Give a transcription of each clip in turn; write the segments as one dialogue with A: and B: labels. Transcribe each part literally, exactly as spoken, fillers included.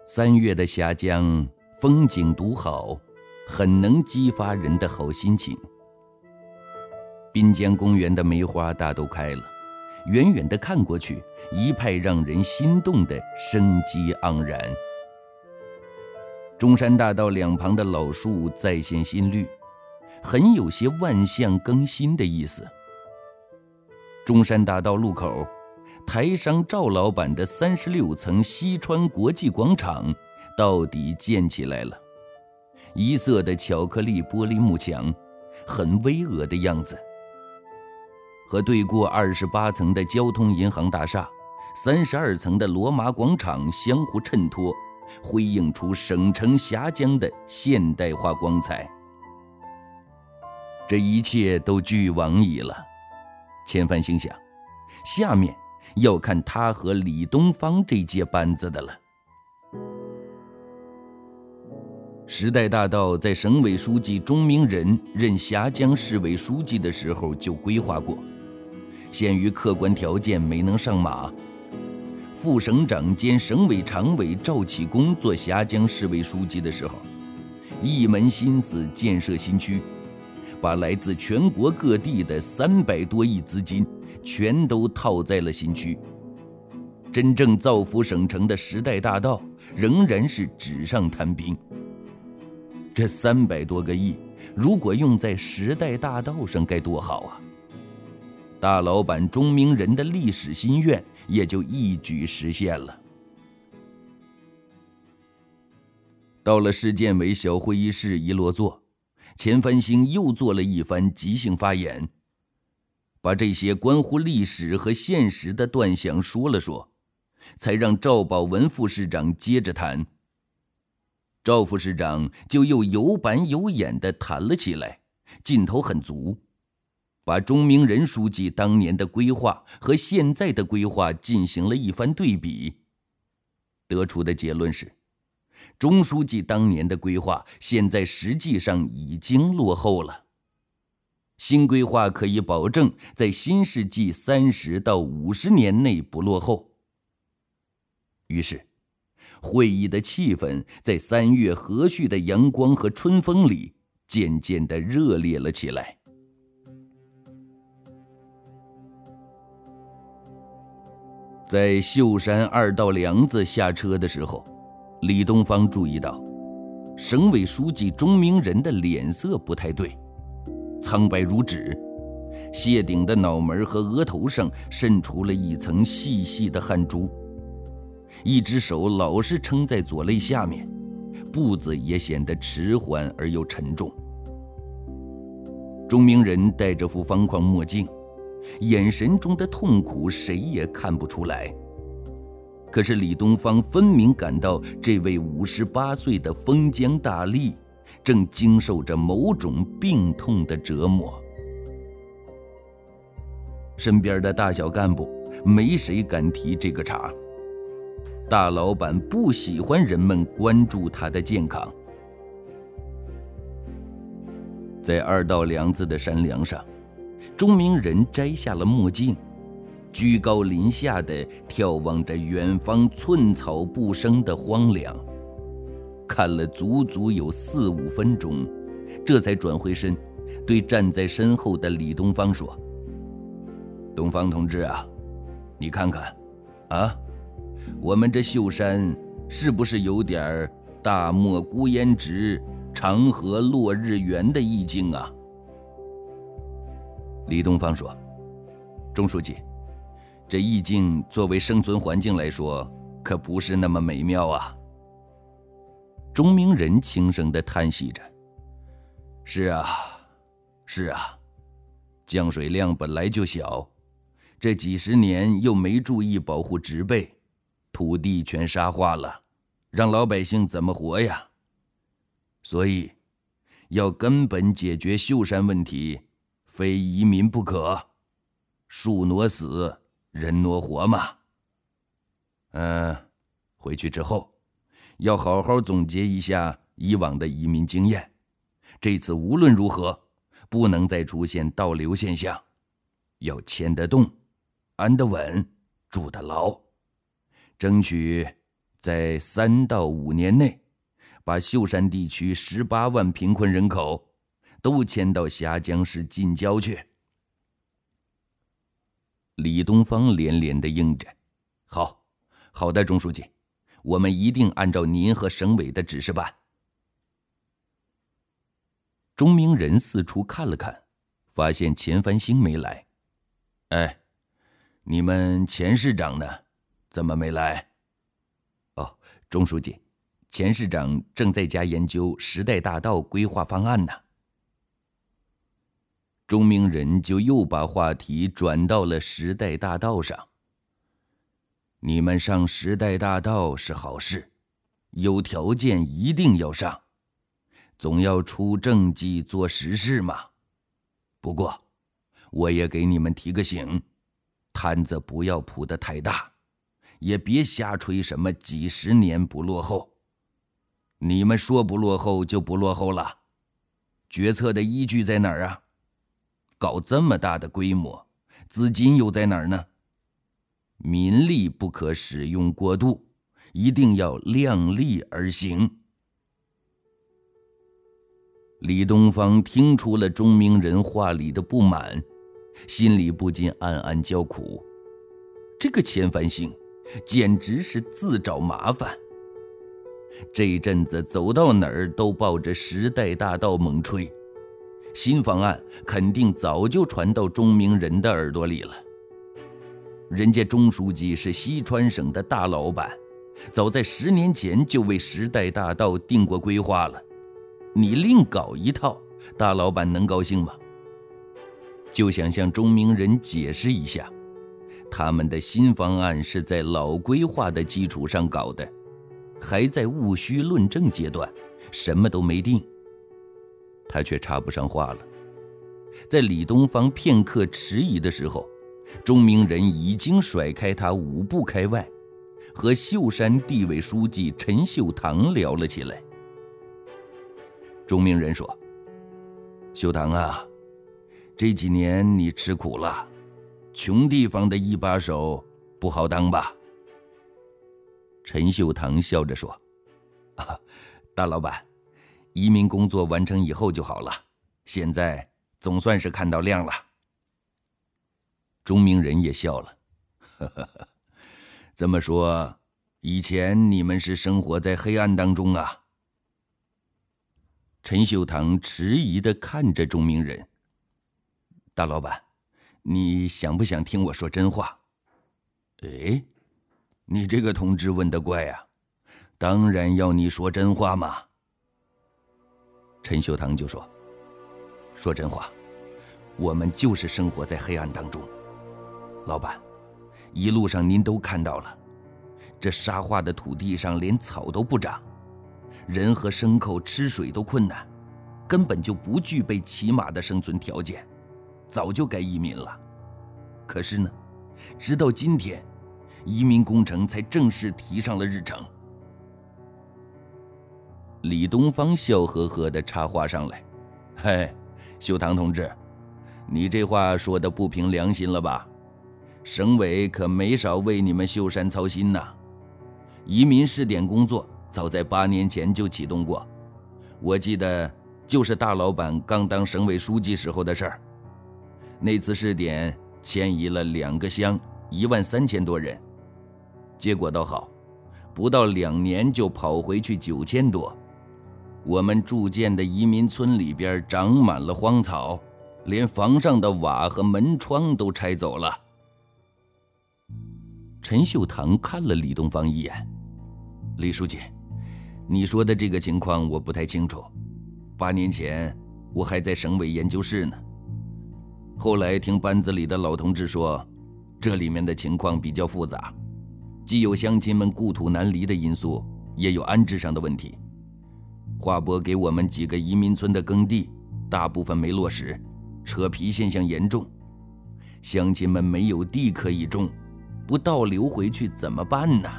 A: 三月的峡江风景独好，很能激发人的好心情。滨江公园的梅花大都开了，远远地看过去，一派让人心动的生机盎然。中山大道两旁的老树再现新绿，很有些万象更新的意思。中山大道路口，台商赵老板的三十六层西川国际广场到底建起来了，一色的巧克力玻璃幕墙，很巍峨的样子，和对过二十八层的交通银行大厦、三十二层的罗马广场相互衬托，辉映出省城峡江的现代化光彩。这一切都俱往矣了，千帆心想，下面要看他和李东方这届班子的了。时代大道在省委书记钟明仁任峡江市委书记的时候就规划过，限于客观条件没能上马。副省长兼省委常委赵启功做峡江市委书记的时候，一门心思建设新区，把来自全国各地的三百多亿资金全都套在了新区。真正造福省城的时代大道仍然是纸上谈兵。这三百多个亿如果用在时代大道上该多好啊！大老板钟明仁的历史心愿也就一举实现了。到了市建委小会议室一落座，钱繁兴又做了一番即兴发言，把这些关乎历史和现实的断想说了说，才让赵宝文副市长接着谈。赵副市长就又有板有眼地谈了起来，劲头很足，把钟明仁书记当年的规划和现在的规划进行了一番对比，得出的结论是，钟书记当年的规划现在实际上已经落后了，新规划可以保证在新世纪三十到五十年内不落后。于是会议的气氛在三月和煦的阳光和春风里渐渐地热烈了起来。在秀山二道梁子下车的时候，李东方注意到省委书记钟明仁的脸色不太对，苍白如纸，谢顶的脑门和额头上渗出了一层细细的汗珠，一只手老是撑在左肋下面，步子也显得迟缓而又沉重。钟明仁戴着副方框墨镜，眼神中的痛苦谁也看不出来，可是李东方分明感到这位五十八岁的封疆大吏正经受着某种病痛的折磨。身边的大小干部没谁敢提这个茬，大老板不喜欢人们关注他的健康。在二道梁子的山梁上，钟明仁摘下了墨镜，居高临下地眺望着远方寸草不生的荒凉，看了足足有四五分钟，这才转回身，对站在身后的李东方说：“东方同志啊，你看看，啊，我们这秀山是不是有点大漠孤烟直，长河落日圆的意境啊？”李东方说：“钟书记，这意境作为生存环境来说，可不是那么美妙啊。”钟明仁轻声地叹息着：“是啊，是啊，降水量本来就小，这几十年又没注意保护植被，土地全沙化了，让老百姓怎么活呀？所以，要根本解决秀山问题，非移民不可，树挪死，人挪活嘛。嗯，回去之后，要好好总结一下以往的移民经验，这次无论如何，不能再出现倒流现象，要迁得动，安得稳，住得牢，争取在三到五年内，把秀山地区十八万贫困人口都迁到峡江市近郊去。李东方连连地应着：“好，好的，钟书记，我们一定按照您和省委的指示办。”钟明仁四处看了看，发现钱繁星没来。哎，你们钱市长呢？怎么没来？哦，钟书记，钱市长正在家研究时代大道规划方案呢。钟明仁就又把话题转到了时代大道上。你们上时代大道是好事，有条件一定要上，总要出政绩做实事嘛。不过我也给你们提个醒，摊子不要铺得太大，也别瞎吹什么几十年不落后。你们说不落后就不落后了，决策的依据在哪儿啊？搞这么大的规模，资金又在哪儿呢？民力不可使用过度，一定要量力而行。李东方听出了钟明仁话里的不满，心里不禁暗暗叫苦。这个钱繁星简直是自找麻烦，这一阵子走到哪儿都抱着时代大道猛吹，新方案肯定早就传到钟明仁的耳朵里了。人家钟书记是西川省的大老板，早在十年前就为时代大道定过规划了，你另搞一套，大老板能高兴吗？就想向钟明仁解释一下，他们的新方案是在老规划的基础上搞的，还在务虚论证阶段，什么都没定。他却插不上话了。在李东方片刻迟疑的时候，钟明仁已经甩开他五步开外，和秀山地委书记陈秀堂聊了起来。钟明仁说：“秀堂啊，这几年你吃苦了，穷地方的一把手不好当吧？”陈秀堂笑着说：“啊，大老板，移民工作完成以后就好了，现在总算是看到亮了。”钟明仁也笑了：“呵呵呵，这么说，以前你们是生活在黑暗当中啊？”陈秀堂迟疑地看着钟明仁：“大老板，你想不想听我说真话？”“哎，你这个同志问得怪呀，当然要你说真话嘛。”陈秀堂就说：“说真话，我们就是生活在黑暗当中。老板，一路上您都看到了，这沙化的土地上连草都不长，人和牲口吃水都困难，根本就不具备起码的生存条件，早就该移民了。可是呢，直到今天，移民工程才正式提上了日程。”李东方笑呵呵地插话上来：“嘿，秀堂同志，你这话说得不凭良心了吧？省委可没少为你们秀山操心呐。移民试点工作早在八年前就启动过，我记得就是大老板刚当省委书记时候的事儿。那次试点迁移了两个乡，一万三千多人，结果倒好，不到两年就跑回去九千多。我们驻建的移民村里边长满了荒草，连房上的瓦和门窗都拆走了。”陈秀堂看了李东方一眼：“李书记，你说的这个情况我不太清楚，八年前我还在省委研究室呢。后来听班子里的老同志说，这里面的情况比较复杂，既有乡亲们故土难离的因素，也有安置上的问题。划拨给我们几个移民村的耕地，大部分没落实，扯皮现象严重，乡亲们没有地可以种，不倒流回去怎么办呢？”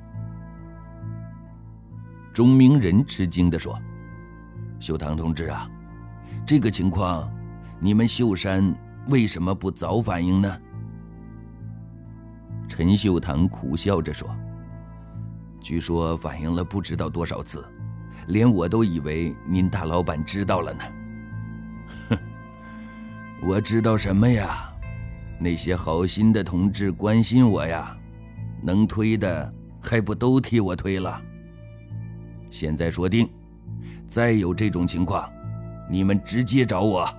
A: 钟明仁吃惊地说：“秀堂同志啊，这个情况，你们秀山为什么不早反应呢？”陈秀堂苦笑着说：“ 据说反映了不知道多少次，连我都以为您大老板知道了呢。哼，我知道什么呀？那些好心的同志关心我呀，能推的还不都替我推了？现在说定，再有这种情况，你们直接找我。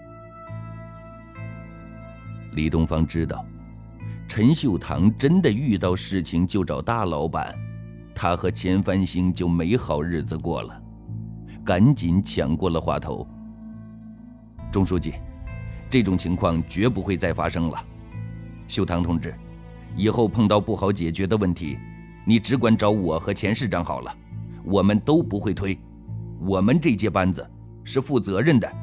A: 李东方知道，陈秀堂真的遇到事情就找大老板，他和钱繁星就没好日子过了，赶紧抢过了话头。钟书记，这种情况绝不会再发生了。秀堂同志，以后碰到不好解决的问题，你只管找我和钱市长好了，我们都不会推，我们这届班子是负责任的。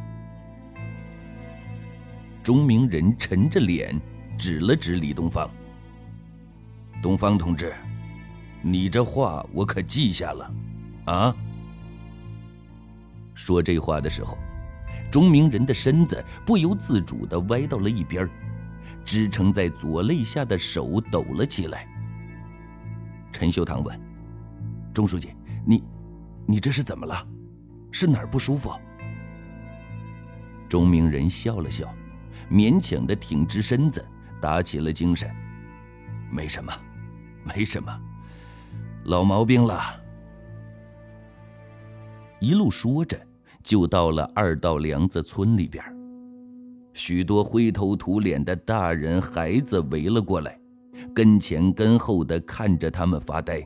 A: 钟明仁沉着脸指了指李东方：“东方同志，你这话我可记下了，啊？”说这话的时候，钟明仁的身子不由自主地歪到了一边，支撑在左肋下的手抖了起来。陈秀堂问：“钟书记，你，你这是怎么了？是哪儿不舒服？”钟明仁笑了笑，勉强地挺直身子，打起了精神：“没什么，没什么，老毛病了。”一路说着，就到了二道梁子村里边。许多灰头土脸的大人孩子围了过来，跟前跟后的看着他们发呆。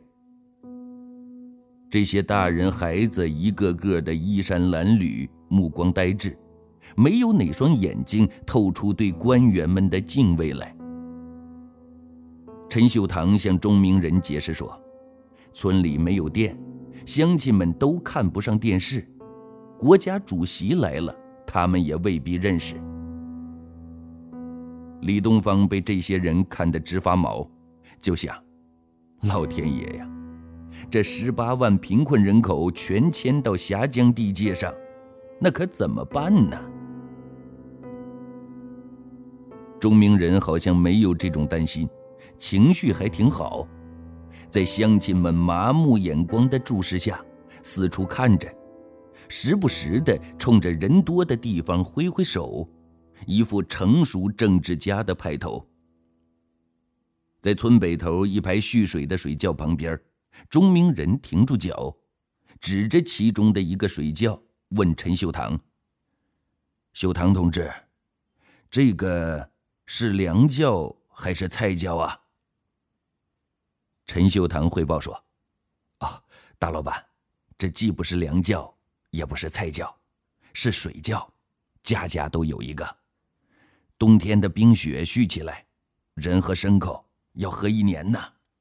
A: 这些大人孩子一个个的衣衫褴褛，目光呆滞，没有哪双眼睛透出对官员们的敬畏来。陈秀堂向钟明仁解释说，村里没有电，乡亲们都看不上电视，国家主席来了，他们也未必认识。李东方被这些人看得直发毛，就想：老天爷呀，这十八万贫困人口全迁到峡江地界上，那可怎么办呢？钟明仁好像没有这种担心，情绪还挺好，在乡亲们麻木眼光的注视下，四处看着，时不时地冲着人多的地方挥挥手，一副成熟政治家的派头。在村北头一排蓄水的水窖旁边，钟明仁停住脚，指着其中的一个水窖问陈秀堂：“秀堂同志，这个是粮窖还是菜窖啊？”陈秀堂汇报说：“啊，大老板，这既不是粮窖，也不是菜窖，是水窖，家家都有一个。冬天的冰雪蓄起来，人和牲口要喝一年呢。”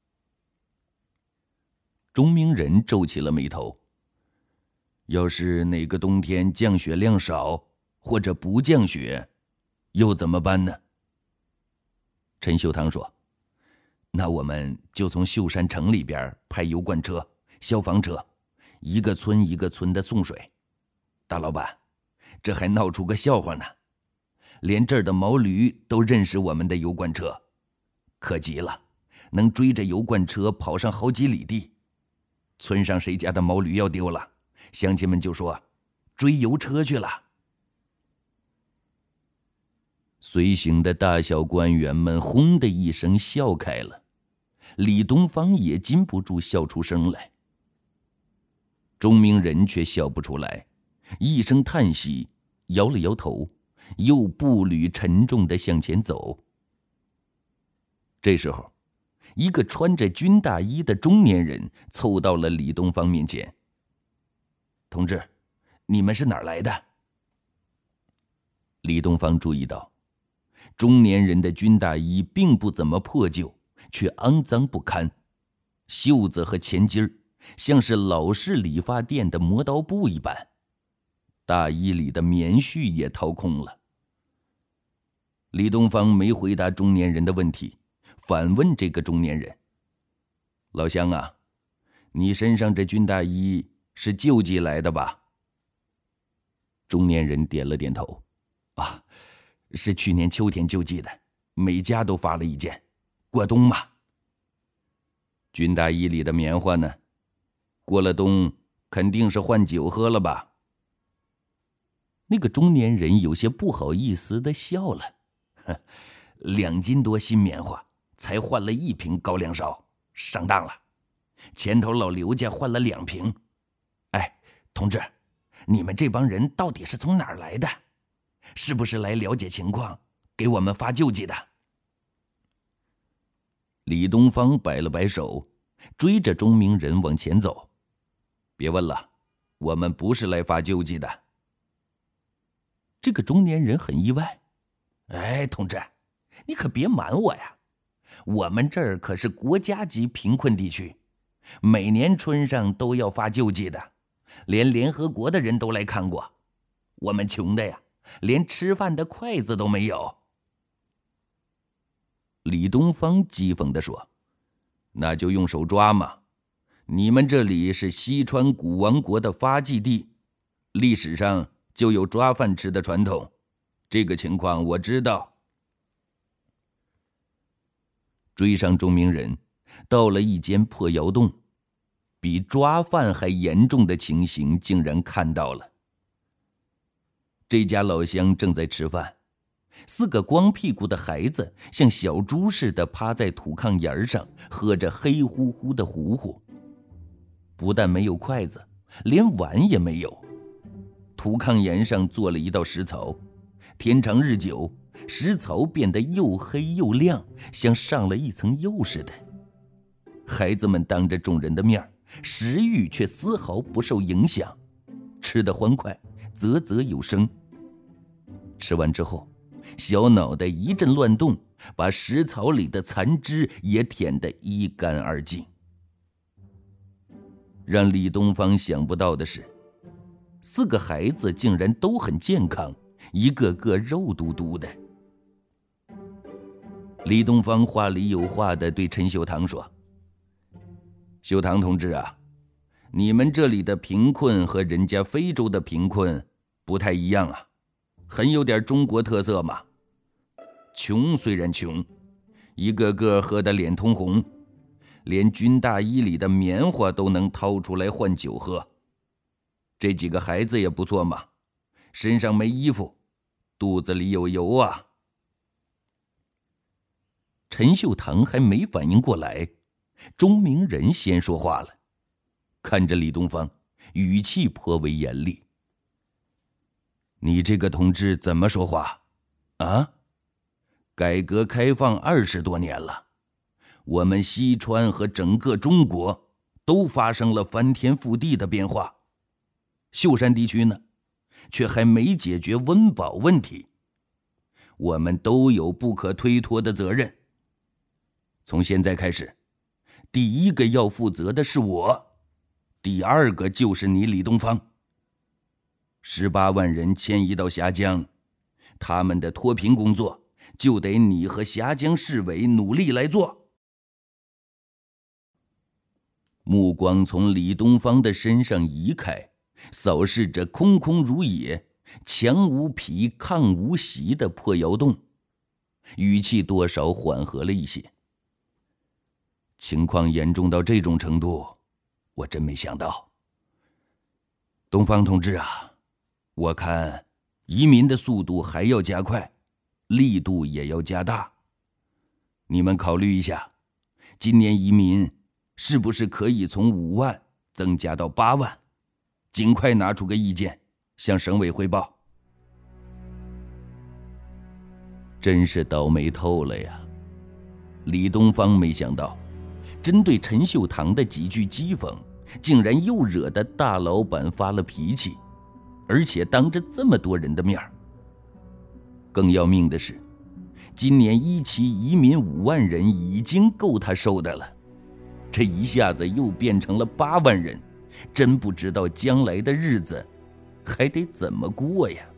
A: 钟明仁皱起了眉头：“要是哪个冬天降雪量少，或者不降雪，又怎么办呢？”陈秀堂说：“那我们就从秀山城里边派油罐车、消防车，一个村一个村的送水。大老板，这还闹出个笑话呢，连这儿的毛驴都认识我们的油罐车，可急了，能追着油罐车跑上好几里地。村上谁家的毛驴要丢了，乡亲们就说追油车去了。”随行的大小官员们轰的一声笑开了，李东方也禁不住笑出声来。钟明仁却笑不出来，一声叹息，摇了摇头，又步履沉重地向前走。这时候，一个穿着军大衣的中年人凑到了李东方面前：“同志，你们是哪儿来的？”李东方注意到，中年人的军大衣并不怎么破旧，却肮脏不堪，袖子和前襟儿像是老式理发店的磨刀布一般，大衣里的棉絮也掏空了。李东方没回答中年人的问题，反问这个中年人：“老乡啊，你身上这军大衣是救济来的吧？”中年人点了点头：“啊，是去年秋天救济的，每家都发了一件，过冬嘛。” 军大衣里的棉花呢？过了冬肯定是换酒喝了吧？
B: 那个中年人有些不好意思地笑了，呵，两斤多新棉花，才换了一瓶高粱烧，上当了。前头老刘家换了两瓶。哎，同志，你们这帮人到底是从哪儿来的？是不是来了解情况，给我们发救济的？
A: 李东方摆了摆手，追着钟明仁往前走。别问了，我们不是来发救济的。
B: 这个中年人很意外。哎，同志，你可别瞒我呀，我们这儿可是国家级贫困地区，每年春上都要发救济的，连联合国的人都来看过。我们穷的呀，连吃饭的筷子都没有。
A: 李东方讥讽地说：“那就用手抓嘛！你们这里是西川古王国的发迹地，历史上就有抓饭吃的传统，这个情况我知道。”追上钟明仁，到了一间破窑洞，比抓饭还严重的情形竟然看到了。这家老乡正在吃饭，四个光屁股的孩子像小猪似的趴在土炕沿上，喝着黑乎乎的糊糊。不但没有筷子，连碗也没有。土炕沿上做了一道石槽，天长日久，石槽变得又黑又亮，像上了一层釉似的。孩子们当着众人的面，食欲却丝毫不受影响，吃得欢快，啧啧有声。吃完之后，小脑袋一阵乱动，把石槽里的残汁也舔得一干二净。让李东方想不到的是，四个孩子竟然都很健康，一个个肉嘟嘟的。李东方话里有话地对陈秀堂说：“秀堂同志啊，你们这里的贫困和人家非洲的贫困不太一样啊，很有点中国特色嘛。穷虽然穷，一个个喝得脸通红，连军大衣里的棉花都能掏出来换酒喝。这几个孩子也不错嘛，身上没衣服，肚子里有油啊。”陈秀堂还没反应过来，钟明仁先说话了，看着李东方，语气颇为严厉：“你这个同志怎么说话啊？改革开放二十多年了，我们西川和整个中国都发生了翻天覆地的变化，秀山地区呢，却还没解决温饱问题。我们都有不可推脱的责任。从现在开始，第一个要负责的是我，第二个就是你李东方。十八万人迁移到峡江，他们的脱贫工作就得你和峡江市委努力来做。”目光从李东方的身上移开，扫视着空空如也、墙无皮炕无席的破窑洞，语气多少缓和了一些。情况严重到这种程度，我真没想到。东方同志啊，我看移民的速度还要加快，力度也要加大。你们考虑一下，今年移民是不是可以从五万增加到八万？尽快拿出个意见，向省委汇报。真是倒霉透了呀！李东方没想到，针对陈秀堂的几句讥讽，竟然又惹得大老板发了脾气，而且当着这么多人的面。更要命的是，今年一期移民五万人已经够他受的了，这一下子又变成了八万人，真不知道将来的日子还得怎么过呀。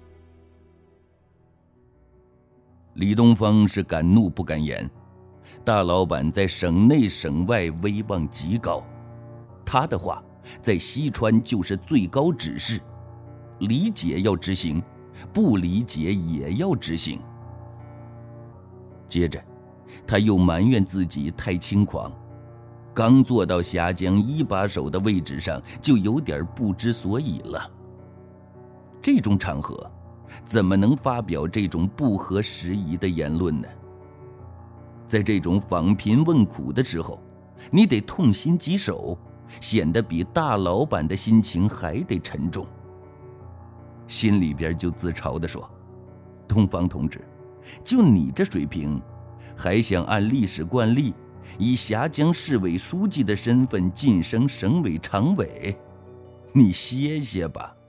A: 李东方是敢怒不敢言，大老板在省内省外威望极高，他的话在西川就是最高指示，理解要执行，不理解也要执行。接着他又埋怨自己太轻狂，
B: 刚坐到峡江一把手的位置上，就有点不知所以了。这种场合，怎么能发表这种不合时宜的言论呢？在这种访贫问苦的时候，你得痛心疾首，显得比大老板的心情还得沉重。心里边就自嘲地说：东方同志，就你这水平，还想按历史惯例以峡江市委书记的身份晋升省委常委？你歇歇吧。